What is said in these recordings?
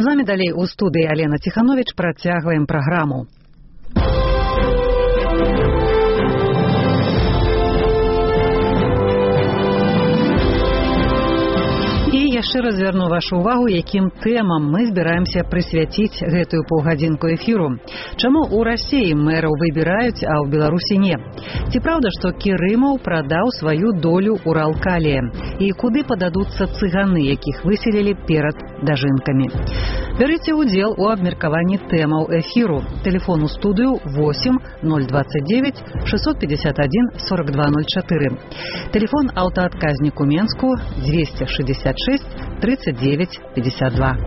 З вами далей у студыі Алена Тиханович працягваем праграму. Яшчэ раз звярну вашу увагу, якім тэмам мы збіраемся прысвяціць гэтую паўгадзінку эфіру. Чаму ў Расіі мэраў выбіраюць, а ў Беларусі не? Ці праўда, што Кірымаў прадаў сваю долю Уралкалія? І куды пададуцца цыганы, якіх выселілі перад дажынкамі? Бярыце ўдзел у абмеркаванні тэмаў эфіру. Тэлефон у студыю 8 029 651 4204. Тэлефон аўтаадказніку Менску 266 39 52.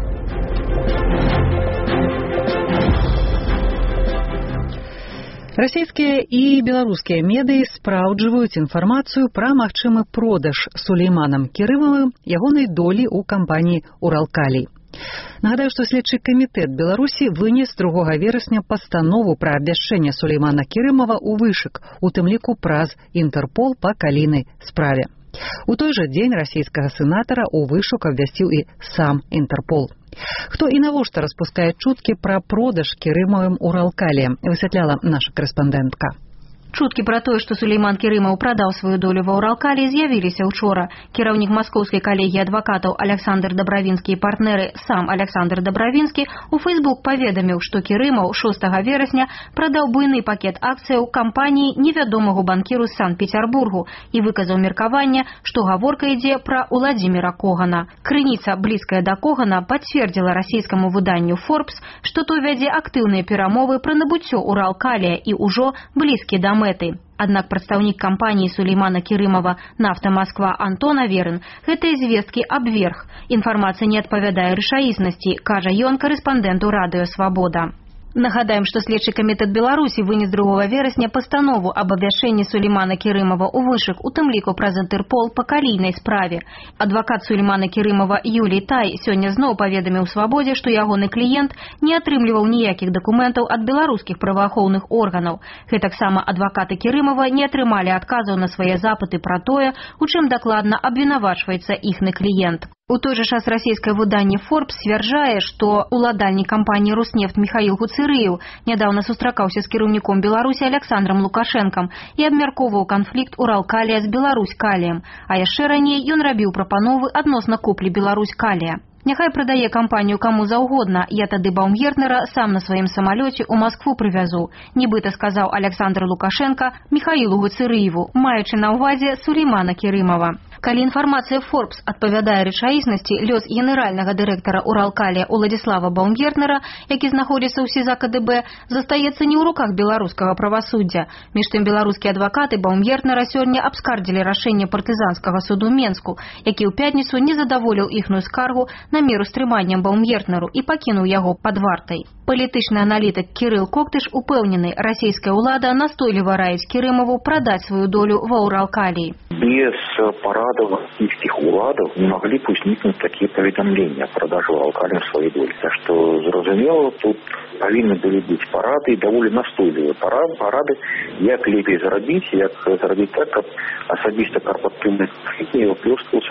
Расійскія і беларускія медыі спраўджваюць інфармацыю пра магчымы продаж Сулейманам Кірымавым ягонай долі ў кампаніі «Уралкалій». Нагадаю, што следчы камітэт Беларусі вынес 2 верасня пастанову пра абвяшчэнне Сулеймана Кірымава ў вышак, у тым ліку праз Інтэрпол па калійнай справе. У той жа дзень расійскага сенатара ў вышук абвясціў і сам Інтэрпол. Хто і навошта распускае чуткі пра продаж Кірымавым Уралкалія, высвятляла наша корэспандэнтка. Чуткі пра тое, што Сулейман Кірымаў прадаў сваю долю ва Уралкаліі, з'явіліся ўчора. Кіраўнік маскоўскай калегіі адвакатаў Александр Дабравінскі і партнеры, сам Александр Дабравінскі, у Фейсбук паведаміў, што Кірымаў 6 верасня прадаў буйны пакет акцыяў кампаніі невядомага банкіру з Санкт-Петербургу і выказаў меркаванне, што гаворка ідзе пра Уладзіміра Когана. Крыніца, блізкая да Когана, пацвердзіла расійскаму выданню Forbes, што той вядзе актыўныя перамовы пра набыццё Уралкалія і ўжо блізкі да мэты. Аднак прадстаўнік кампаніі Сулеймана Кірымава «Нафта Москва» Антон Аверин гэтыя звесткі абверг. Інфармацыя не адпавядае рэчаіснасці, кажа ён корэспандэнту радыё «Свабода». Нагадаем, што следчы камітэт Беларусі вынес 2 верасня пастанову аб абвяшчэнні Сулеймана Кірымава ў вышак, у тым ліку праз Інтэрпол па калійнай справе. Адвакат Сулеймана Кірымава Юлій Тай сёння зноў паведаміў Свабодзе, што ягоны кліент не атрымліваў ніякіх дакументаў ад беларускіх праваахоўных органаў. Гэтаксама адвакаты Кірымава не атрымалі адказаў на свае запыты пра тое, у чым дакладна абвінавачваецца іхны кліент. У той жа час расійскае выданне Forbes сцвярджае, што уладальнік кампаніі «Роснефть» Михаил Гуцырыеў нядаўна сустракаўся з кіраўніком Беларусі Александром Лукашэнкам і абмяркоўваў канфлікт Уралкалія з Беларусь-Каліем, а яшчэ раней ён рабіў прапановы адносна куплі Беларусь-Калія. Няхай прадае кампанію каму заўгодна, я тады Баумгертнера сам на сваім самалёце ў Маскву прывязу, нібыта сказаў Александр Лукашенко Михаилу Гуцырыеву, маючы на ўвазе Сулеймана Кірымава. Калі інфармацыя Forbes адпавядае рэчаіснасці, лёс генеральнага дырэктара Уралкалія Уладзіслава Баумгертнера, які знаходзіцца ў СІЗА КДБ, застаецца не ў руках беларускага правасуддзя. Між тым беларускія адвакаты Баумгертнера сёння абскардзілі рашэнне партызанскага суду Менску, які ў пятніцу не задаволіў іхную скаргу на меру стрымання Баумгертнеру і пакінуў яго пад вартай. Палітычны аналітык Кірыл Коктыш упэўнены, расійская ўлада настойліва раіць Кірымаву прадаць сваю долю ва Уралкаліі. Без парадов российских уладов не могли бы возникнуть такие поведомления о продаже Уралкалия своей доли. Так что, зразумело, тут повинны были быть парады, довольно настойливые парады, як лепей заробить так, как особисто корпоративный конфликт не выплескался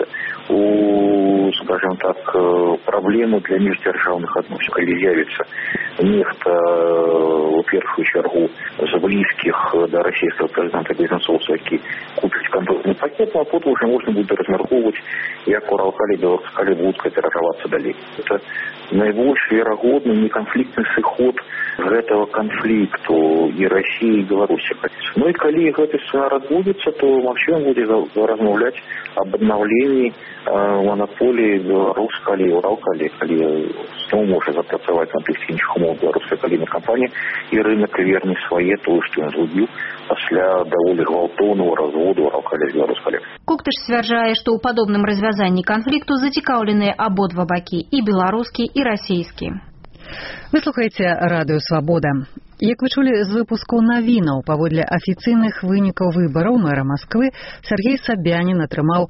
у, скажем так, проблемы для междержавных отношений. Коли з'явится нехта, в первую чергу, з близких до российского президента бизнесовцев, які купить контрольный пакет, а потом уже можно будет размерковывать, як Уралкалий и Беларусь-Калий будут кооперироваться далее. Это наибольш верагодны неконфликтный сыход гэтага конфликту и России, и Беларуси. Ну и коли гэты сценар адбудзецца, то магчыма будзе размаўляць об обновлении монополии Беларусь-Калий и Уралкалий, калі снова может запрацаваць на тых іншых умовах беларуская калійная кампанія и рынок верне свае тое, што ён згубіў пасля даволі гвалтоўнага разводу Уралкалия з Беларусь-Калий. Коктыш сцвярджае, што ў падобным развязанні канфлікту зацікаўленыя абодва бакі, і беларускі, і расійскі. Вы слухаеце радыё «Свабода». Як вы чулі з выпуску навінаў, паводле афіцыйных вынікаў выбараў мэра Масквы, Сергей Собянин атрымаў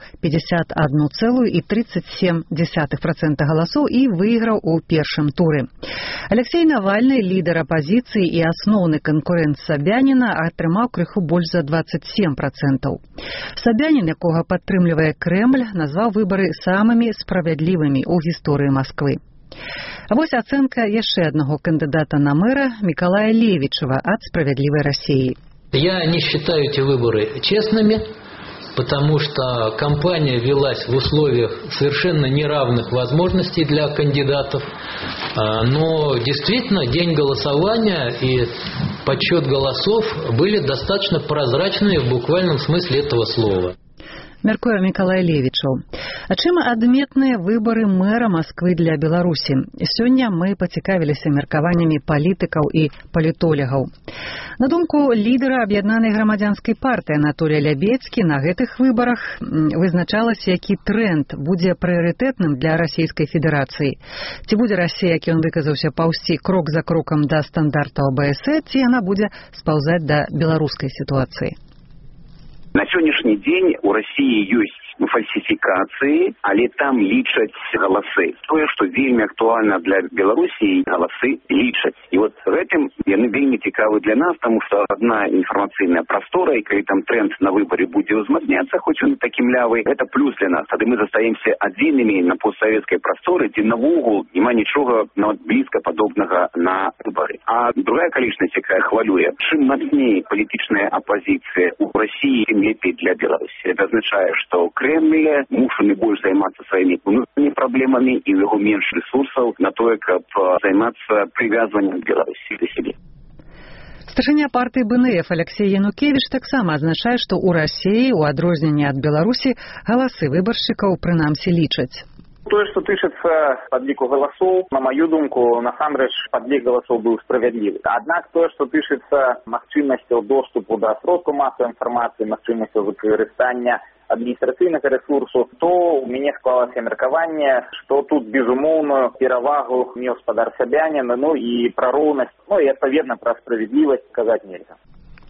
51,37% галасоў і выйграў у першым туры. Алексей Навальны, лідар апазіцыі і асноўны канкурэнт Собянина, атрымаў крыху больш за 27%. Собянин, якога падтрымлівае Крэмль, назваў выбары самымі справядлівымі ў гісторыі Масквы. А вось ацэнка яшчэ аднаго кандыдата на мэра Миколая Левичева от «Справедливой России». Я не считаю эти выборы честными, потому что кампания велась в условиях совершенно неравных возможностей для кандидатов. Но действительно день голосования и подсчет голосов были достаточно прозрачными в буквальном смысле этого слова. Мяркуе Миколай Левичаў. А чым адметныя выбары мэра Москвы для Беларусі? Сёння мы пацікавіліся меркаваннямі палітыкаў і палітолягаў. На думку лідара аб'яднанай грамадзянскай партыі Анатолія Лябедзькі, на гэтых выбарах вызначалася, які тренд будзе прыярытэтным для Расійскай Федэрацыі. Ці будзе Расія, як ён выказаўся, паўсці крок за крокам да стандартаў АБС, ці яна будзе спаўзаць да беларускай сітуацыі. На сённяшні дзень у России есть фальсификации, але там лічаць галасы. Тое, што вельмі актуальна для Беларусі, галасы лічаць. І вот гэтым яны вельмі цікавы для нас, тому што одна інфармацыйная прастора, і калі там тренд на выборы будзе ўзмацняцца, хоць он такі млявы, это плюс для нас. Тады мы застаемся адзінымі на постсавецкай прасторы, дзе навогул няма нічога нават блізка падобнага на выборы. А другая акалічнасць, якая хвалюе, чым мацней палітычная апозіцыя у России, тем лепей для Беларусі. Это означае, што Кремль мушаны больш займацца сваімі внутреннімі праблемамі і у яго менш ресурсаў на тое, каб займацца прывязваннем Беларусі да сябе. Старшыня партыі БНФ Алексей Янукевич таксама адзначае, што ў Расіі, у адрозненні ад Беларусі, галасы выбаршчыкаў прынамсі лічаць. Тое, што тычыцца падліку галасоў, на маю думку, насамрэч падлік галасоў быў справядлівы. Аднак тое, што тычыцца магчымасцяў доступу да сродкаў масавай інфармацыі, магчымасцяў выкарыстання адміністрацыйнага ресурсу, то у мяне склалася меркаванне, што тут безумоўную перавагу меў спадар Сабянін, ну і пра роўнасць, ну і адпаведна пра справядлівасць казаць нельга.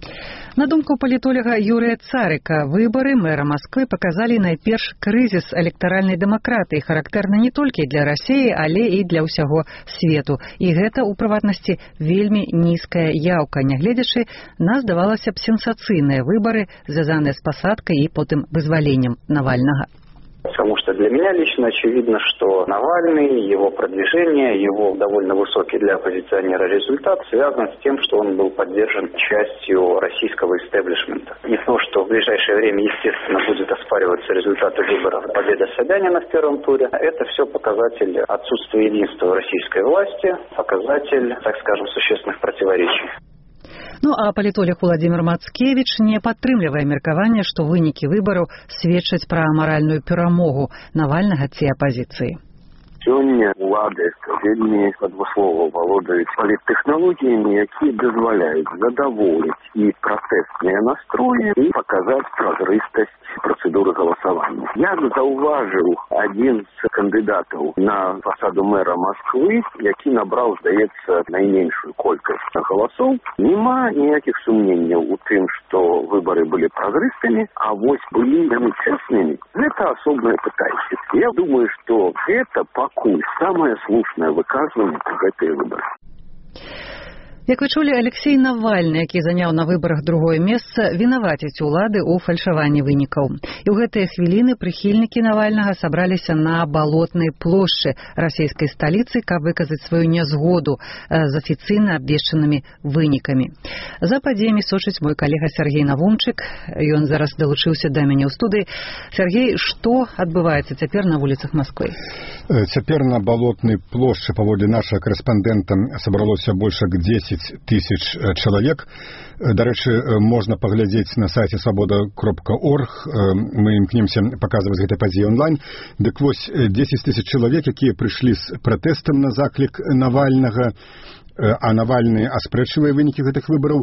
На думку палітолага Юрія Царыка, выбары мэра Москвы паказалі найперш крызіс электаральнай дэмакратыі, характэрны не толькі для Расіі, але і для ўсяго свету. І гэта, у прыватнасці, вельмі нізкая яўка, нягледзячы на, здавалася б, сенсацыйныя выбары, звязаныя з пасадкай і потым вызваленнем Навальнага. Потому что для меня лично очевидно, что Навальный, его продвижение, его довольно высокий для оппозиционера результат связан с тем, что он был поддержан частью российского истеблишмента. Не то, что в ближайшее время, естественно, будет оспариваться результаты выборов, победа Собянина в первом туре. Это все показатель отсутствия единства российской власти, показатель, так скажем, существенных противоречий. Ну а палітолог Владимир Мацкевич не падтрымлівае меркаванне, што вынікі выбараў сведчаць пра маральную перамогу Навальнага ці апазіцыі. Сёння улады вельмі адмыслова валодаюць паліттэхналогіямі, якія дазваляюць задаволіць і пратэстныя настроі і паказаць празрыстасць процедуры голосования. Я заўважыў адзін з кандыдатаў на пасаду мэра Москвы, які набраў, здаецца, найменшую колькасць галасоў. Нема ніякіх сумненняў у тым, што выбары былі празрыстымі, а вось былі яны чэснымі. Гэта асобнае пытанне. Я думаю, што гэта пакуль самае слушнае выказванне пра гэтыя выбары. Як вы чулі, Алексей Навальны, які заняў на выбарах другое месца, вінаваціць улады ў фальшаванні вынікаў. І ў гэтыя хвіліны прыхільнікі Навальнага сабраліся на Балотнай плошчы расійскай сталіцы, каб выказаць сваю нязгоду з афіцыйна абвешчанымі вынікамі. За падзеямі сочыць мой калега Сергей Навумчык. Ён зараз далучыўся да мяне ў студыі. Сергей, што адбываецца цяпер на вуліцах Москвы? Цяпер на Балотнай плошчы, паводле нашага карэспандэнта, сабралося больш як 10 тысяч чалавек. Дарэчы, можна паглядзець на сайце свабода.орг. Мы імкнемся паказваць гэтай падзеі онлайн. Дык вось 10 тысяч чалавек, якія прыйшлі з пратэстам на заклік Навальнага, а Навальны аспрэчвае вынікі гэтых выбараў.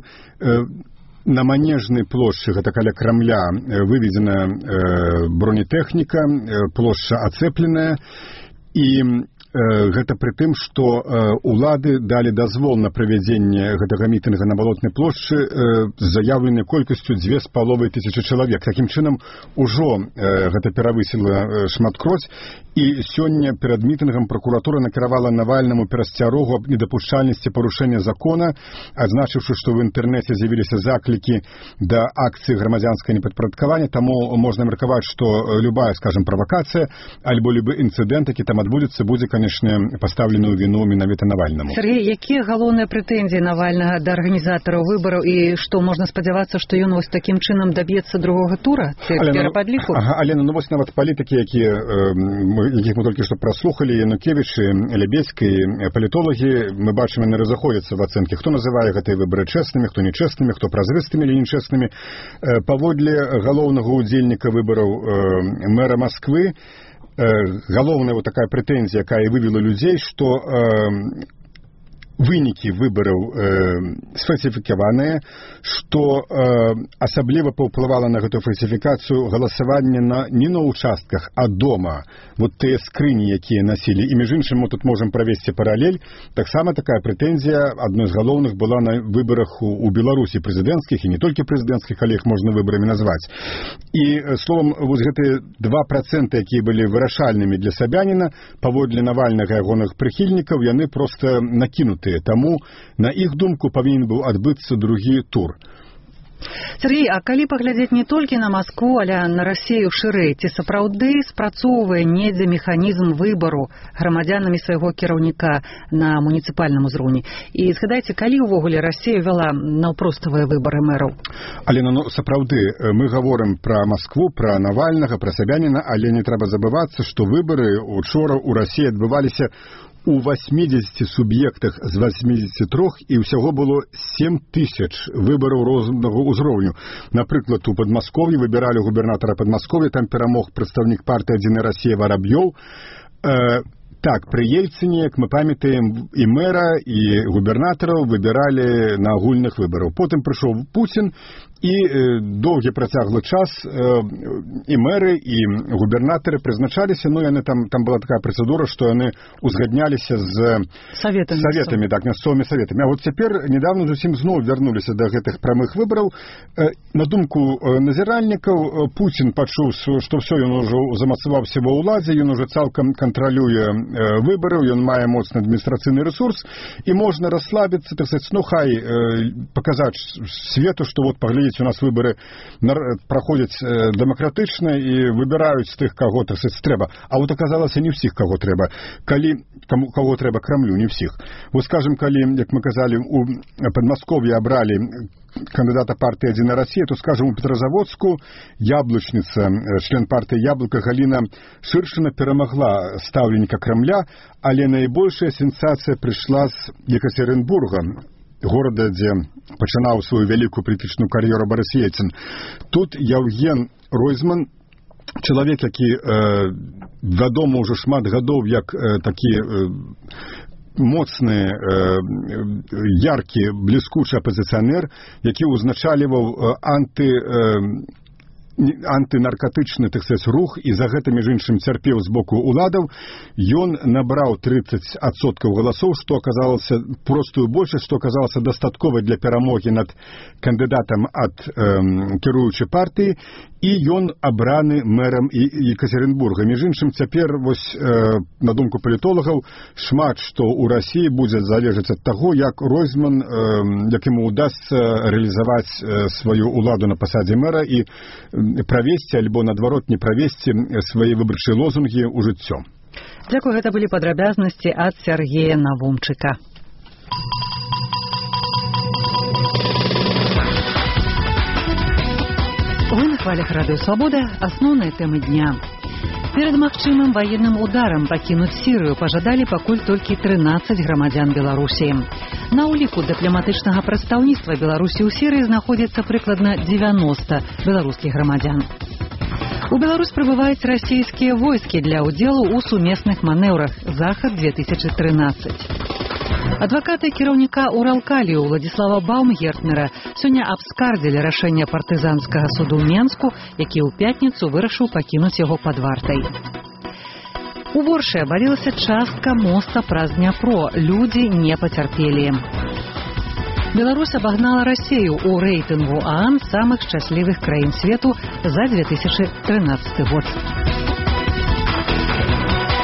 На Манежнай плошчы, гэта каля Крамля, выведзена бронетэхніка, плошча ацэпленая, і гэта пры тым, што улады далі дазвол на правядзенне гэтага мітынга на Балотнай плошчы з заяўленай колькасцю 2500 чалавек. Такім чынам, ужо гэта перавысіла шматкроць, І сёння перад мітынгам пракуратура накіравала Навальнаму перасцярогу аб недапушчальнасці парушэння закона, адзначыўшы, што ў інтэрнэце з'явіліся заклікі да акцыі грамадзянскага непадпарадкавання, таму можна меркаваць, што любая, скажем, правакацыя альбо любы інцыдэнт, які там адбудзецца, будзе, канешне, пастаўлены ў віну менавіта Навальнаму. Сергей, якія галоўныя прэтэнзіі Навальнага да арганізатараў выбараў і што можна спадзявацца, што ён вось такім чынам даб'ецца другога тура ці перападліку? Алена, ну вось нават палітыкі, якіх мы толькі што праслухалі, Янукевіч, Лебедзька і палітолагі, мы бачым, яны разыходзяцца в ацэнкі, хто называе гэтыя выбары чэснымі, хто нечэснымі, хто празрыстымі или нечэснымі. Паводле галоўнага удзельніка выбараў мэра Москвы, галоўная вот такая прэтэнзія, якая вывела людзей, што вынікі выбараў сфальсіфікаваныя, што асабліва паўплывала на гэтую фальсіфікацыю галасаванне не на участках, а дома. Вот тыя скрыні, якія насілі. І між іншым мы тут можам правесці паралель. Таксама такая прэтэнзія адной з галоўных была на выбарах у Беларусі прэзідэнцкіх, і не толькі прэзідэнцкіх, але іх можна выбарамі назваць. І, словам, вось гэтыя 2%, якія былі вырашальнымі для Сабяніна, паводле Навальнага і ягоных прыхільнікаў, яны проста накінуты. Таму, на іх думку, павінен быў адбыцца другі тур. Сергей, а калі паглядзець не толькі на Маскву, але на Расію шырэй, ці сапраўды спрацоўвае недзе механізм выбару грамадзянамі свайго кіраўніка на муніцыпальным узроўні? І згадайце, калі ўвогуле Расія вяла наўпроставыя выбары мэраў? Алена, ну сапраўды, мы гаворым пра Маскву, пра Навальнага, пра Сабяніна, але не трэба забывацца, што выбары учора ў Расіі адбываліся у 80 суб'ектах з 83, і ўсяго было 7 тысяч выбараў рознага ўзроўню. Напрыклад, у Падмасков'і выбіралі губернатара Падмасков'я, там перамог прадстаўнік партыі «Адзіная Расія» Вараб'ёў. Так, пры Ельцине, як мы памятаем, і мэра, і губернатараў выбіралі на агульных выбараў. Потым прыйшоў Путін, і доўгі працяглы час і мэры, і губернатары прызначаліся, ну, яны там была такая працэдура, што яны узгадняліся з саветамі, так, мясцовымі саветамі. А вот цяпер недавно зусім зноў вярнуліся да гэтых прамых выбараў. На думку назіральнікаў, Путін пачуў, што ўсё, ён ужо замацаваўся ва ўладзе, ён ужо цалкам кантралюе выбараў, ён мае моцны адміністрацыйны рэсурс, і можна расслабіцца, так сказаць, ну, хай паказаць свету, што вот паглядзець, у нас выборы праходзяць дэмакратычна і выбіраюць тых, каго, так сказаць, трэба. А вот аказалася не ўсіх, каго трэба. Каго трэба Крамлю, не ўсіх. Вот, скажем, калі, як мы казалі, у Падмасков'і абралі кандидата партии «Единая Россия», то, скажем, у Петрозаводску яблочница, член партии «Яблоко» Галина Ширшина перемогла ставленника Кремля, але наибольшая сенсация пришла с Екатеринбурга, города, где пачынаў свою великую політычную кар'еру Борис Ельцин. Тут Евген Ройзман, чалавек, які вядомы ўжо шмат гадоў як такі моцны, яркі, бліскучы апозіцыянер, які ўзначальваў антынаркатычны, так сказать, рух, і за гэта, між іншым, цярпеў з боку уладаў. Ён набраў 30% галасоў, што аказалася простую большасць, што аказалася дастатковай для перамогі над кандыдатам ад кіруючай партыі, і ён абраны мэрам Екатеринбурга. Між іншым, цяпер, вось, на думку палітолагаў, шмат што ў Расіі будзе залежаць ад таго, як Ройзман, як яму удасца рэалізаваць сваю уладу на пасадзе мэра і правесці, альбо, наадварот, не правесці свае выбарчыя лозунгі ў жыццё. Дзякую, гэта былі падрабязнасці ад Сергея Навумчыка. Вы на хвалях Радыё Свабода. Асноўныя тэмы дня. Перад магчымым ваенным ударам пакінуць Сірыю пажадалі пакуль толькі 13 грамадзян Беларусі. На ўліку дыпламатычнага прадстаўніцтва Беларусі ў Сірыі знаходзіцца прыкладна 90 беларускіх грамадзян. У Беларусь прыбываюць расійскія войскі для ўдзелу ў сумесных манеўрах «Захад-2013». Адвакаты кіраўніка Уралкалію Владзіслава Баумгертнера сёння абскардзілі рашэнне партызанскага суду ў Менску, які ў пятніцу вырашыў пакінуць яго пад вартай. У Воршы абвалілася частка моста праз Дняпро. Людзі не пацярпелі. Беларусь абагнала Расію ў рэйтынгу ААН самых шчаслівых краін свету за 2013 год.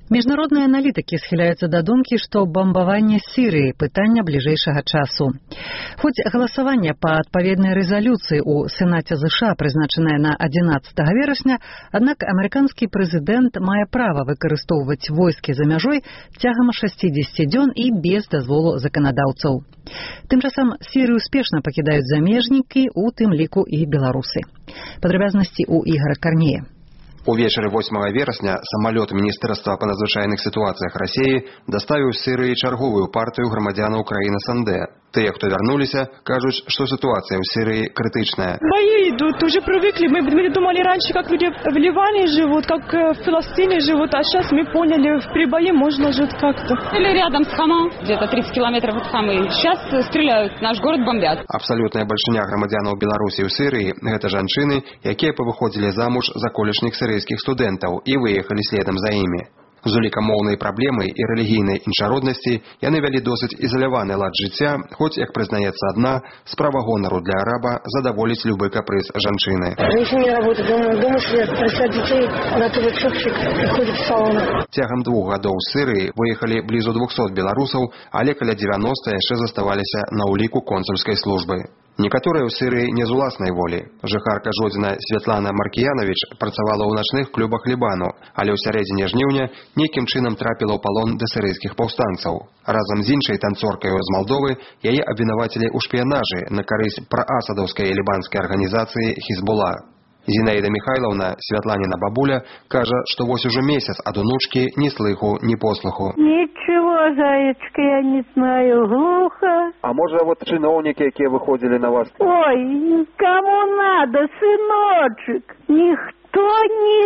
Міжнародныя аналітыкі схіляюцца да думкі, што бамбаванне Сірыі пытанне бліжэйшага часу. Хоць галасаванне па адпаведнай рэзалюцыі ў Сенаце США прызначанае на 11 верасня, аднак амерыканскі прэзідэнт мае права выкарыстоўваць войскі за мяжой цягам 60 дзён і без дазволу заканадаўцаў. Тым часам Сірыю спешна пакідаюць замежнікі, у тым ліку і беларусы. Падрабязнасці ў Ігара Карнея. Увечары 8 верасня самалёт Міністэрства па надзвычайных сітуацыях Расіі даставіў з Сірыі чарговую партыю грамадзянаў краіны Санде. Тыя, хто вярнуліся, кажуць, што ситуация в Сирии критичная. Бои идут, уже привыкли. Мы думали раньше, как люди в Ливане живут, как в Палестине живут, а сейчас мы поняли, при бои можно жить как-то. Или рядом с Хама, где-то 30 километров от Хамы. Сейчас стреляют, наш город бомбят. Абсолютная большиня громадянаў Беларусі ў Сирии – гэта жанчыны, якія павыходзілі замуж за колішніх сирийских студентаў і выехалі следам за імі. З улікам моўнай праблемы і рэлігійнай іншароднасці яны вялі досыць ізаляваны лад жыцця, хоць, як прызнаецца адна, справа гонару для араба задаволіць любы капрыз жанчыны. Ничего не работает, дома сидят, просят детей, готовят супчик, ходят в салон. Цягам 2 гадоў з Сырыі выехалі блізу 200 беларусаў, але каля 90 яшчэ заставаліся на ўліку консульскай службы. Некаторыя ў Сырыі не з уласнай волі. Жыхарка Жодзіна Святлана Маркіянович працавала ў начных клубах Лібану, але ў сярэдзіне жніўня нейкім чынам трапіла ў палон да сірыйскіх паўстанцаў. Разам з іншай танцоркаю з Малдовы яе абвінавацілі ў шпіянажы на карысць праасадаўскай лібанскай арганізацыі Хізбула. Зінаіда Михайловна, Святланіна бабуля, кажа, што вось ужо месяц ад унучкі ні слыху, ні послуху. Ничего, зайчка, я не знаю, глухо. А може, вот чиновники, які виходили на вас? Ой, кому надо, сыночек? Никто ни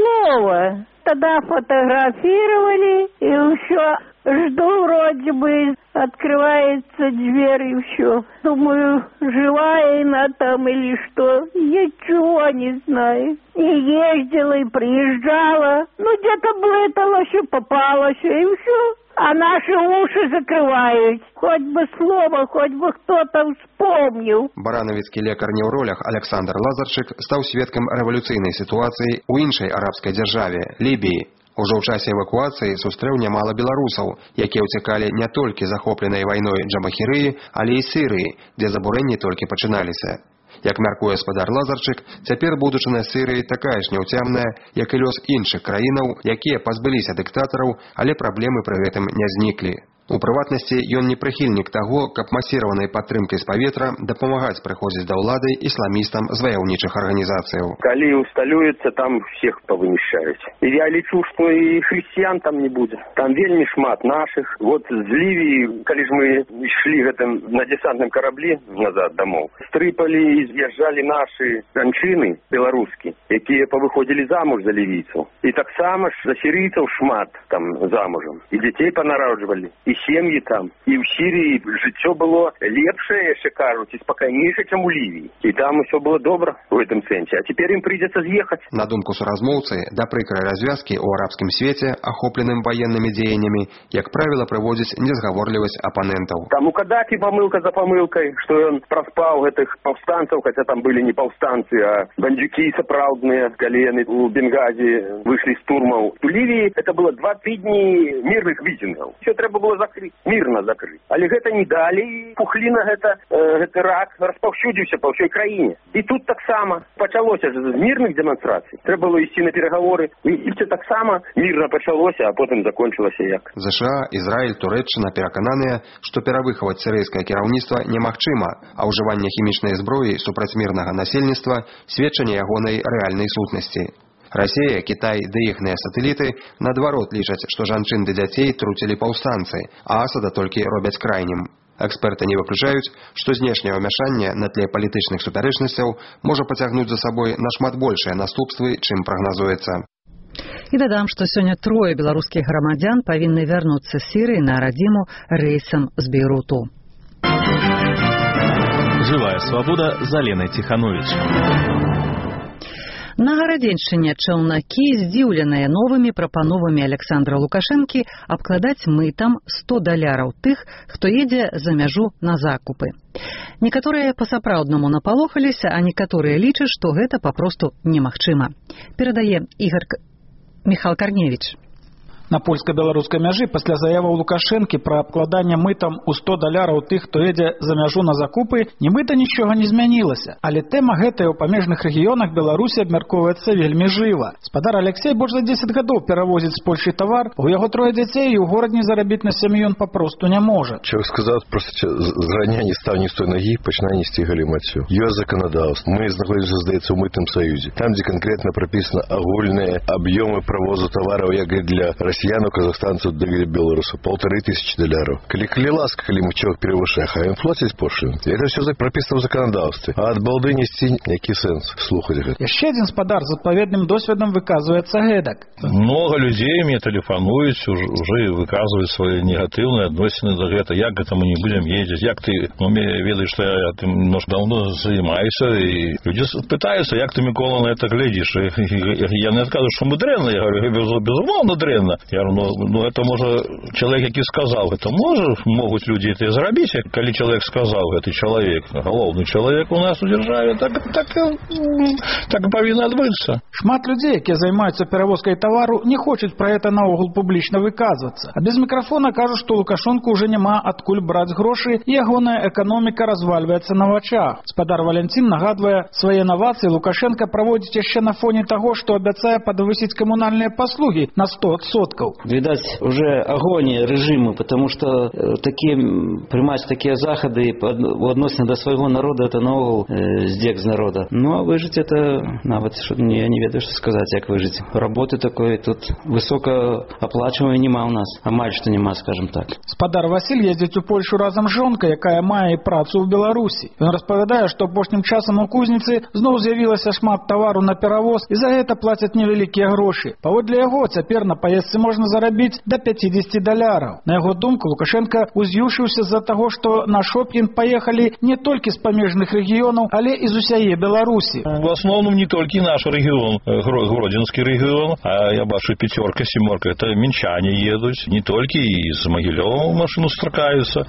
слова. Тогда фотографировали, и еще жду, вроде бы, открывается дверь, и все. Думаю, живая она там или что. Ничего не знаю. И ездила, и приезжала. Ну, где-то блыталась, и попалась, и все. А наши уши закрывают. Хоть бы слово, хоть бы кто-то вспомнил. Барановіцкі лекар-неўролог Александр Лазарчык стаў сведкам рэвалюцыйнай сітуацыі ў іншай арабскай дзяржаве – Лібіі. Ужо ў часе эвакуацыі сустрэў нямала беларусаў, якія ўцякалі не толькі захопленай вайной Джамахірыі, але і Сірыі, дзе забурэнні толькі пачыналіся. Як мяркуе спадар Лазарчык, цяпер будучыня Сірыі такая ж няўцямная, як і лёс іншых краінаў, якія пазбыліся дыктатараў, але праблемы пры гэтым не зніклі. У прыватнасці, ён не прыхільнік таго, каб масіраванай падтрымкай з паветра дапамагаць прыходзіць да ўлады ісламістам з ваяўнічых арганізацыяў. Калі усталюецца, там всех павынішаюць. І я лічу, што і хрысціян там не будзе. Там вельмі шмат нашых. Вот з Лівіі, калі ж мы ішлі гэтым на десантным караблі назад домоў, стрыпалі і з'язджалі нашы жанчыны беларускі, якія павыходзілі замуж за лівійцаў. І таксама ж за сірыйцаў шмат там замужам. І дзяцей панараджвалі. Сем'і там. І ў Сірыі жыццё было лепшае, яшчэ кажуць, і спакайнейшае, чым у Лівіі. І там усё было добра в гэтым сэнсе. А цяпер ім прыйдзецца з'ехаць. На думку суразмоўцы, да прыкрай развязкі ў арабскім свеце, ахопленым ваеннымі дзеяннямі, як правіла, прыводзіць незгаворлівасць апанентаў. Там у Кадафі памылка за памылкай, што ён праспаў гэтых паўстанцаў, хаця там былі не паўстанцы, а бандюкі сапраўдныя, калі яны у Бенгазі выйшлі з турмаў. У Лівіі это было 2 тыдні мірных мітынгаў. Усё трэба было закрыть, мирно закрыть. Але гэта не далі, і пухліна гэты рак распаўсюдзіўся па ўсёй краіне. І тут таксама пачалося з мірных дэманстрацый. Трэба было ісці на пераговоры. І все таксама мірна пачалося, а потым закончылася як. ЗША, Ізраіль, Турэччына перакананыя, што перавыхаваць сірыйскае кіраўніцтва немагчыма, а ўжыванне хімічнай зброі супраць мірнага насельніцтва сведчанне ягонай рэальнай сутнасці. Расія, Кітай ды іхныя сатэліты наадварот лічаць, што жанчын ды дзяцей труцілі паўстанцы, а Асада толькі робяць крайнім. Эксперты не выключаюць, што знешняе ўмяшанне на тле палітычных супярэчнасцяў можа пацягнуць за сабой нашмат большыя наступствы, чым прагназуецца. І дадам, што сёння 3 беларускіх грамадзян павінны вярнуцца з Сірыі на радзіму рэйсам з Бейруту. Жывая свабода з Аленай Ціхановіч. На Гарадзеншчыне чаўнакі здзіўленыя новымі прапановамі Александра Лукашэнкі абкладаць мытам $100 тых, хто едзе за мяжу на закупы. Некаторыя па-сапраўднаму напалохаліся, а некаторыя лічаць, што гэта папросту немагчыма. Перадае Михаил Корневич. На польска-беларускай мяжы пасля заяваў Лукашэнкі пра абкладанне мытам у $100 тых, хто едзе за мяжу на закупы, нібыта нічога не змянілася. Але тэма гэтая ў памежных рэгіёнах Беларусі абмяркоўваецца вельмі жыва. Спадар Алексей больш за 10 гадоў перавозіць з Польшы тавар, у яго 3 дзяцей і ў горадні зарабіць на сям'ю ён папросту не можа. Чалавек сказаў, проста зрання не стаў ні з той нагі, пачынае несці галімаццю. Ёсць заканадаўства. Мы знаходзімся, здаецца, ў мытным саюзе. Там, дзе канкрэтна прапісана агульныя аб'ёмы правозу тавараў, як і для расіянаў, казахстанцаў, да для беларусаў, $1500. Калі ласка, калі мы чого перевышаем, а ім плацяць пошліну. Это все прапісана ў заканадаўстве. А ад балды несці які сэнс слухаць гэта. Яшчэ адзін спадар з адпаведным досведам выказваецца гэтак. Много людей мне тэлефануюць, уже выказваюць свае негатыўныя адносіны да гэта. Як гэта мы не будем ездзіць? Як ты, ведаеш, што я тым давно займаюся, і люди пытаюцца, як ты, Микола, на это глядзіш. Я не адказваю, што мы дрэнна. Я говорю, безумоўна дрэнна. Я говорю, ну это можа чалавек, які сказаў, гэта могуць людзі это зрабіць. Калі чалавек сказаў, гэты чалавек, галоўны чалавек у нас у дзяржаве, так і павінна адбыцца. Шмат людзей, якія займаюцца перавозкай тавару, не хочуць пра гэта наогул публічна выказвацца. А без мікрафона кажуць, што Лукашонку ўжо няма адкуль браць грошы, і ягоная эканоміка развальваецца на вачах. Спадар Валянцін нагадвае, свае навацыі Лукашенка праводзіць яшчэ на фоне таго, што абяцае падвысіць камунальныя паслугі на 100%. Видать, уже агония режима, потому что приймать такие заходы в отношении до своего народа, это наогул здек з народа. Ну, а выжить это, нават, я не ведаю, что сказать, як выжить. Работы такой тут высокооплачиваемой нема у нас, а маль что нема, скажем так. Спадар Василь ездзіць у Польшу разам з жонкай, якая мае працу ў Беларусі. Ён распавядае, што апошнім часам у кузніцы зноў з'явілася шмат тавару на перавоз, і за гэта плацяць невялікія грошы. Паводле яго, цяпер на паездцы можна зарабіць до $50. На яго думку, Лукашенко уз'юшыўся з-за таго, што на шопінг паехалі не толькі з памежных рэгіёнаў, але і з усяе Беларусі. В основном не толькі наш рэгіён, Гродзенскі рэгіён, а я бачу 5, 7, это мінчане едуць, не толькі і з Магілёва машину стракаюцца,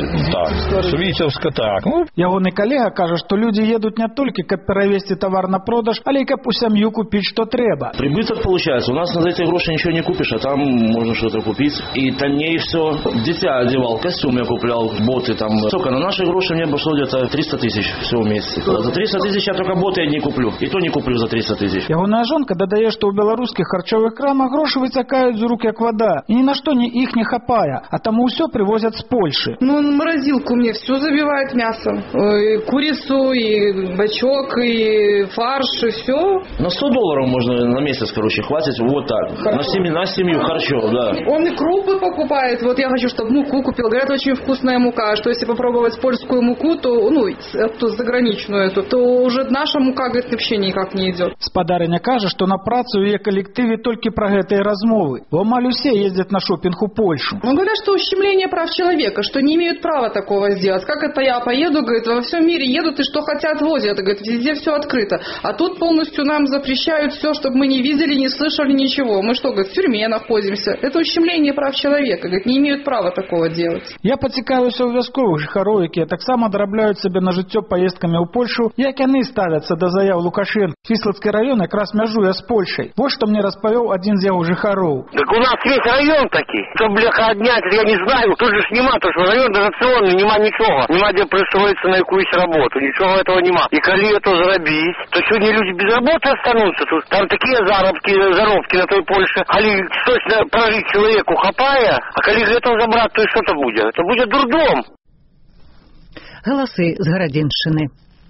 Свіцевска, так. Ягоны калега кажа, што людзі едуць не толькі, каб перавезці тавар на продаж, але і каб у сям'ю купіць, што трэба. Прибыток получается. У нас на эти гроши ничего не купишь, а там можно что-то купить. И тоннее все. Дитя одевал, костюм я куплял, боты там. Сколько? На наши гроши мне обошло где-то 300 тысяч все вместе. За 300 тысяч я только боты не куплю. И то не куплю за 300 тысяч. Ягоная жонка дадае, што ў беларускіх харчовых крамах грошы выцякаюць з рук як вода. І ні на што іх не хапае, а таму ўсё привозят з Польши. Ну, морозилку мне все забивает мясом. И курицу, и бачок, и фарш, и все. На $100 можно на месяц, хватит вот так. На семью харчо, да. Он и крупы покупает. Вот я хочу, чтобы муку купил. Говорят, очень вкусная мука. Что если попробовать польскую муку, то, эту заграничную эту, то уже наша мука, говорит, вообще никак не идет. Спадарыня кажа, што на працу ў яе калектыве толькі пра гэтыя размовы. Бо амаль усе ездят на шопинг у Польшу. Ну, говорят, что ущемление прав человека, что не имеют права такого сделать. Как это я поеду, говорит, во всем мире едут и что хотят возят. Говорит, везде все открыто. А тут полностью нам запрещают все, чтобы мы не видели, не слышали ничего. Мы что, говорит, в тюрьме находимся. Это ущемление прав человека. Говорит, не имеют права такого делать. Я пацікавіўся ў вясковых жыхароў, якія таксама дарабляюць сабе на жыццё паездкамі ў Польшу, як яны ставяцца да заяў Лукашенко. Кіслацкі раён якраз мяжуе з Польшай. Вот што мне распавёў адзін з яго жыхароў. Так у нас весь район такі. Что, бляха, отнять, я не знаю. Тут же нема, то что район дотационный, нема ничего. Нема где пристроиться на якусь работу. Ничего этого нема. И коли это заробить, то сегодня люди без работы останутся. Тут там такие заробки на той Польше. Али точно прожить человеку хапая, а коли это забрать, то и что-то будет. Это будет дурдом. Галасы з Гарадзеншчыны.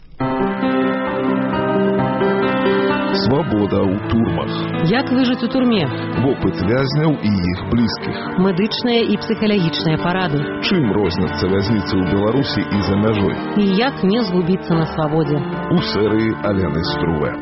Свабода ў турмах. Як выжыць у турме? Вопыт вязняў і іх блізкіх. Медычныя і псіхалагічныя парады. Чым розняцца вязніцы ў Беларусі і за мяжой? І як не згубіцца на свабодзе? У серыі Алены Струве.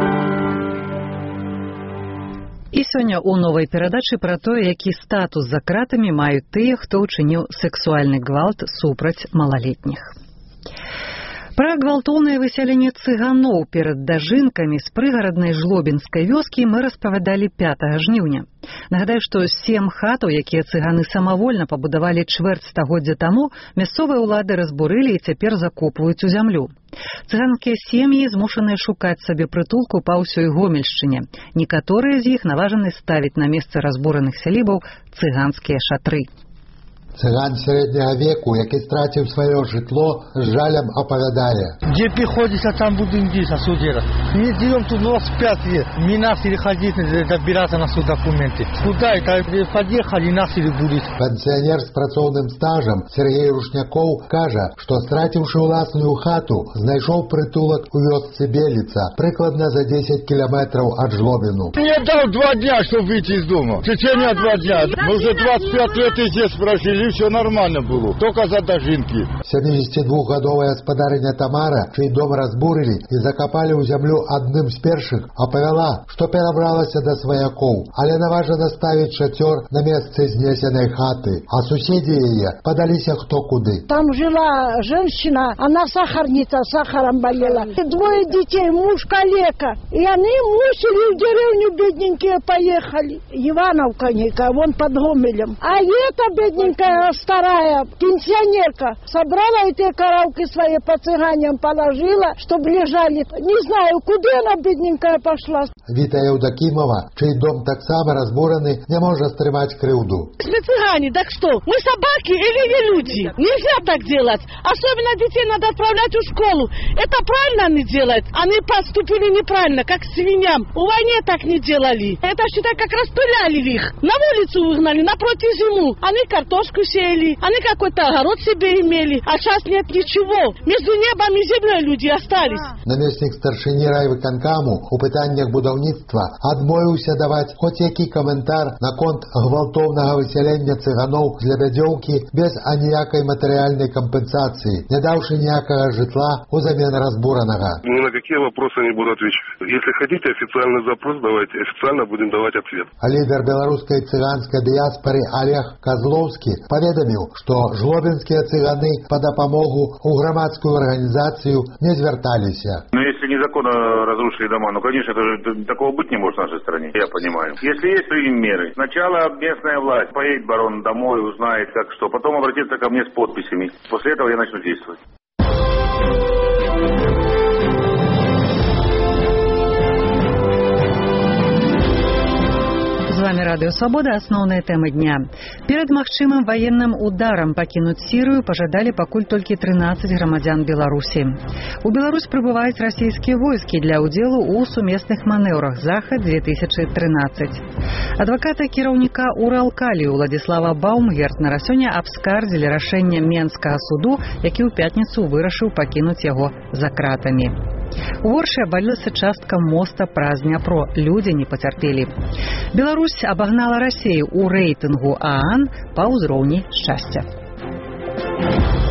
І сёння ў новай перадачы пра тое, які статус за кратамі маюць тыя, хто ўчыніў сексуальны гвалт супраць малалетніх. Пра гвалтоўнае высяленне цыганоў перад дажынкамі з прыгараднай жлобінскай вёскі мы распавядалі 5 жніўня. Нагадаю, што 7 хатаў, якія цыганы самавольна пабудавалі чвэрць стагоддзя таму, мясцовыя ўлады разбурылі і цяпер закопваюць у зямлю. Цыганскія сем'і змушаныя шукаць сабе прытулку па ўсёй Гомельшчыне. Некаторыя з іх наважаны ставіць на месцы разбураных сялібаў цыганскія шатры. Цыган сярэдняга веку, які страціў сваё жытло, з жалем апавядае. Где приходится, там будем здесь, судера. Мы живем тут, у нас 5 лет. Не начали ходить, добираться на суд документы. Куда это? Подъехали, начали будут. Пенсіонер з працоўным стажам Сергей Рушнякоў кажа, што страціўшы ўласную хату, знайшоў прытулак у вёсцы Беліца, прыкладна за 10 кілометраў ад Жлобіну. Мне дал 2 дня, чтобы выйти из дома. В течение 2 дня. Мы уже 25 лет и здесь прожили. Все нормально было, только за дожинки. 72-гадовая гаспадарыня Тамара, чый дом разбурили и закопали ў зямлю адным з першых, апавяла, што перабралася да сваякоў, але наважана ставіць шацёр на месцы знесенай хаты, а суседзі яе падаліся хто куды. Там жила женщина, она сахарница, сахаром болела. 2 детей, муж калека. И они мусили в деревню бедненькие поехали. Ивановка некая, вон под Гомелем. А эта бедненькая старая пенсионерка собрала эти коровки свои по цыганям, положила, чтобы лежали. Не знаю, куда она бедненькая пошла. Віта Евдокимова, чий дом так само разбураны, не может стрымать крыўду. Мы цыгане, так что? Мы собаки или не люди? Нельзя так делать. Особенно детей надо отправлять в школу. Это правильно они делают? Они поступили неправильно, как к свиньям. В войне так не делали. Это, считай, как распыляли их. На улицу выгнали, напротив зиму. Они картошку сеяли, они какой-то огород себе имели. А сейчас нет ничего. Между небом и землей люди остались. Наместник старшыні райвыканкаму у пытаннях будаўніцтва адмовіўся даваць хоць які каментар наконт гвалтоўнага высялення цыганоў з Лебядзёўкі без аніякай матэрыяльнай кампенсацыі, не даўшы ніякага жытла узамен разбуранага. Ни на какие вопросы не буду отвечать. Если хотите официальный запрос, давайте. Официально будем давать ответ. Лидер беларускай цыганскай дыяспоры Олег Козловскі паведаміў, што жлобінскія цыганы па дапамогу ў грамадскую арганізацыю не звярталіся. Но если незаконно разрушили дома, ну, конечно, такого быть не может в нашей стране, я понимаю. Если есть, примем меры. Сначала местная власть поедет барон домой, узнает, как что, потом обратится ко мне с подписями. После этого я начну действовать. З вами Радыё Свабода, асноўныя тэмы дня. Перад магчымым ваенным ударам пакінуць Сірыю пажадалі пакуль толькі 13 грамадзян Беларусі. У Беларусь прыбываюць расійскія войскі для ўдзелу ў сумесных манеўрах «Захад-2013». Адваката кіраўніка Уралкалі Уладзіслава Баумгертнера сёння абскардзілі рашэнне Менскага суду, які ў пятніцу вырашыў пакінуць яго за кратамі. У Оршы абвалілася частка моста праз Дняпро. Людзі не пацярпелі. Беларусь абагнала Расею ў рэйтынгу ААН па ўзроўні шчасця.